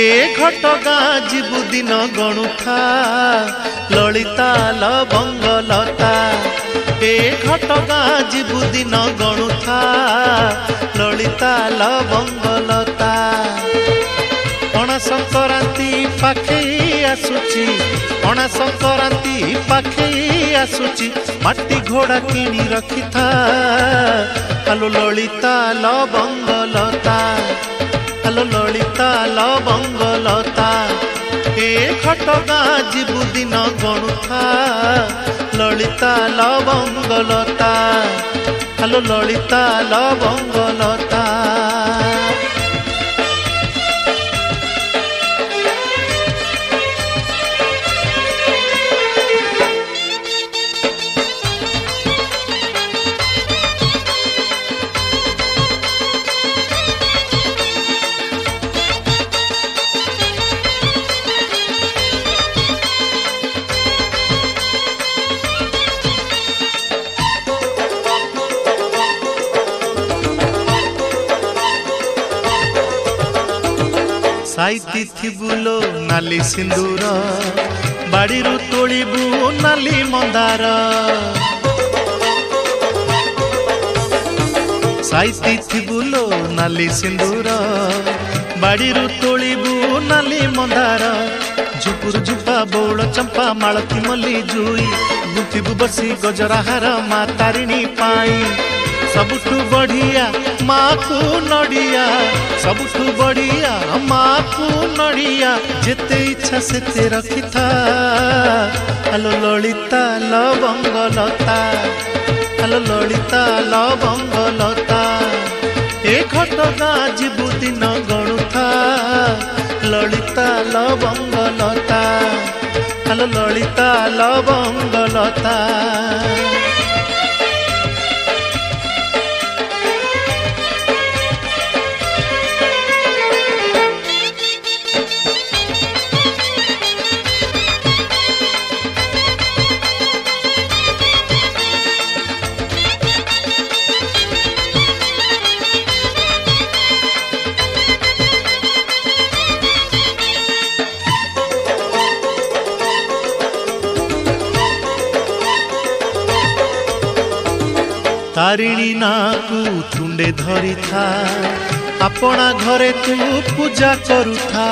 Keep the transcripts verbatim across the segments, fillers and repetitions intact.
घटगाँ जीवु दिन गणुथा ललिता लवंगलता ए घटगाँ जीवु दिन गणुथा ललिता लवंगलता पणा संक्रांति पाखे आसुची पणा संक्रांति पाखे आसुची माटी घोड़ा किणी रखी था हलो ललिता लवंगलता हलो ललिता लवंगलता ए घटगाँ जीवु दिन गणुथा ललिता लवंगलता हलो ललिता लवंगलता साइती थिबुलो नाली सिंदूर बाड़ी तोड़बू नाली मंदार साइती थिबुलो नाली सिंदूर बाड़ी तोड़बू नाली मंदार झुपुर झुपा बौड़ चंपा मालती मल्ली जुई गुंथिबू बसी गजराहार माँ तारिणी पाई सबुठू बढ़िया माँ को नड़िया सबुठू बढ़िया माँ को नड़िया जेते इच्छा सेते रखी था हलो ललिता लवंगलता हलो ललिता लवंगलता ए घटगाँ जीवु दिन गणुथा ललिता लवंगलता हलो ललिता लवंगलता तारिणी नाकू तुंडे धरी था अपना घरे तू पूजा करुथा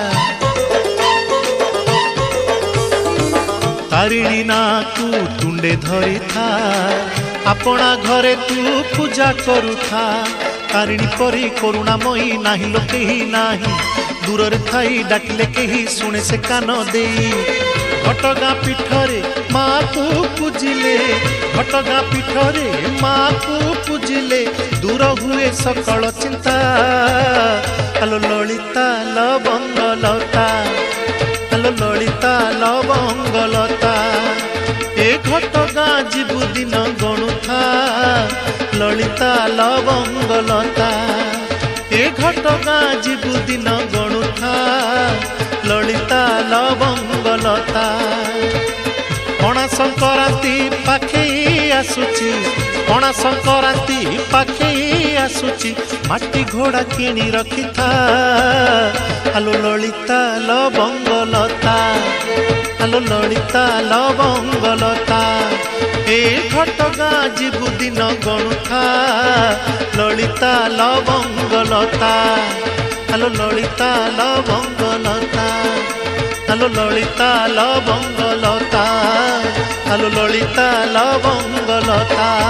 तारिणी नाकू तुंडे धरी था अपना घरे तू पूजा करुथा तारिणी परी करुणामयी नाही लो केही नाही दूर रे थाई डाकिले केही सुने से कान देई घटगाँ पीठरे माँ को पूजिले घटगाँ पीठरे माँ को पूजिले दूर हुए सकल चिंता हलो ललिता लवंगलता हलो ललिता लवंगलता ए घटगाँ जीवु दिन गणुथा ललिता लवंगलता ए घटगाँ जीवु दिन गणुथा ललिता लवंगलता पणा संक्रांति पाखे आसुची पणा संक्रांति पाखे आसुची माटी घोड़ा किणी रखी था हलो ललिता लवंगलता हलो ललिता लवंगलता ए घटगाँ जीवु दिन गणुथा ललिता लवंगलता हलो ललिता लवंगलता हलो ललिता लवंगलता हलो ललिता लवंगलता।